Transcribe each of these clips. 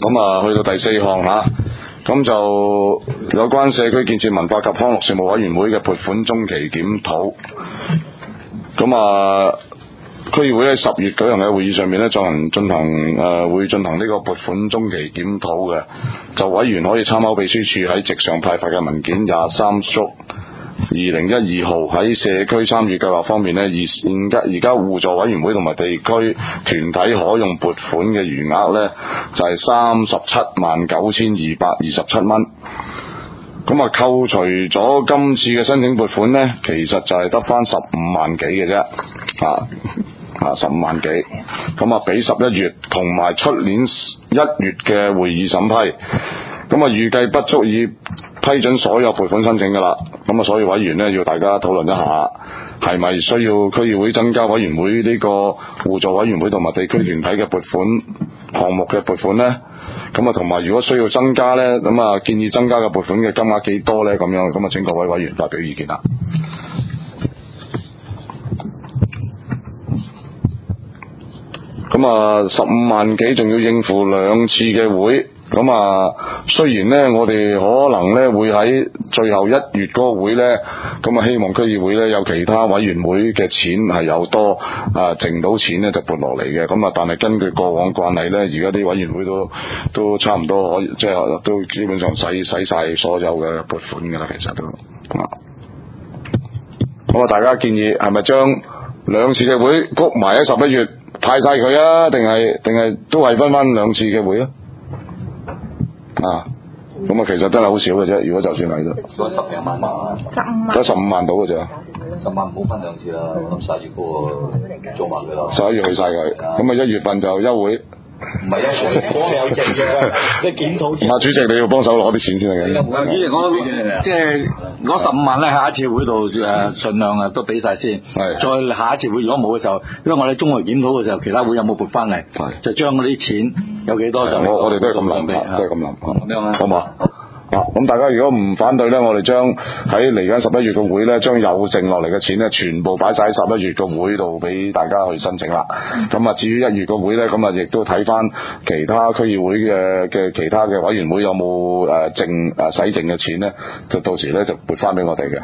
咁去到第4項嚇，咁就有關社區建設文化及康樂事務委員會嘅撥款中期檢討。咁區議會喺10月舉行嘅會議上面咧，會進行呢個撥款中期檢討嘅。就委員可以參考秘書處喺席上派發嘅文件23/2012號，喺社區參與計劃方面咧，而家互助委員會同埋地區團體可用撥款嘅餘額咧，就係379227蚊。咁扣除咗今次嘅申請撥款咧，其實就係得翻15萬幾嘅啫，15萬幾。咁俾11月同埋出年1月嘅會議審批。咁預計不足以批准所有撥款申請噶啦。咁所以委員呢，要大家討論一下，係咪需要區議會增加委員會呢個互助委員會同埋地區團體嘅撥款項目嘅撥款呢？咁同埋如果需要增加呢，咁建議增加嘅撥款嘅金額幾多呢？咁樣咁請各位委員發表意見啦。咁15萬幾仲要應付2次嘅會。雖然呢，我哋可能呢會喺最後1月嗰個會呢，希望區議會呢有其他委員會嘅錢係有多剩到錢呢就撥落嚟嘅。但係根據過往慣例呢，而家啲委員會都差唔多可以，即係都基本上使晒所有嘅撥款㗎啦，其實都大家建議係咪將2次嘅會谷埋喺11月派晒佢啊？定係都係分翻2次嘅會啊？其實真係好少嘅啫。如果就算係都 10幾萬嘛 ，15萬到嘅啫。 10萬唔好分2次啦，我諗11月嗰個做埋佢啦。 11月去晒佢，咁1月份就休會。 唔係休會，我有剩嘅，你檢討。 主席你要幫手攞啲錢先嚟嘅。 主席我即係嗰15萬咧，下一次會度盡量都俾晒先。係。再下一次會如果冇嘅時候，因為我哋中期檢討嘅時候，其他會有冇撥翻嚟？係。就將嗰啲錢有幾多就我哋都係咁諗，都係咁諗。 咁樣啊？ 好嘛？咁大家如果唔反對呢，我哋將喺嚟緊11月嘅會呢，將有剩落嚟嘅錢呢，全部擺晒喺11月嘅會度俾大家去申請啦。至於1月嘅會呢，亦都睇翻其他區議會嘅其他嘅委員會有冇使剩嘅錢呢，就到時呢就撥翻俾我哋嘅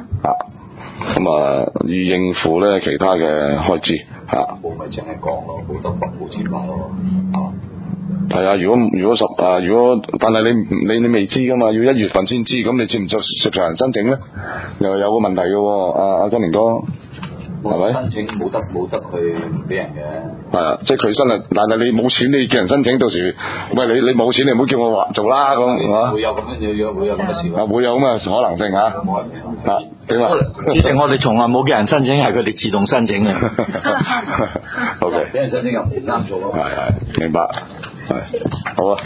以應付呢其他嘅開支冇咪淨係講咯，好多冇錢花咯係啊，如果但係你未知噶嘛，要1月份先知，咁你知唔知接受人申請咧？又有個問題嘅喎，阿金明哥，係咪？ 申請冇得去俾人嘅。 係啊，即係佢申啊，但係你冇錢，你叫人申請，到時喂你冇錢，你唔好叫我做啦咁， 會有咁樣會有咁嘅事。 會有咁嘅可能性嚇。點啊？ 主席，我哋從來冇叫人申請，係佢哋自動申請嘅。 OK。 俾人申請又唔啱做咯。 係，明白。好啊。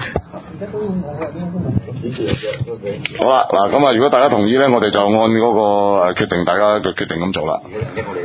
好啦，嗱咁如果大家同意咧，我哋就按嗰個決定，大家嘅決定咁做啦。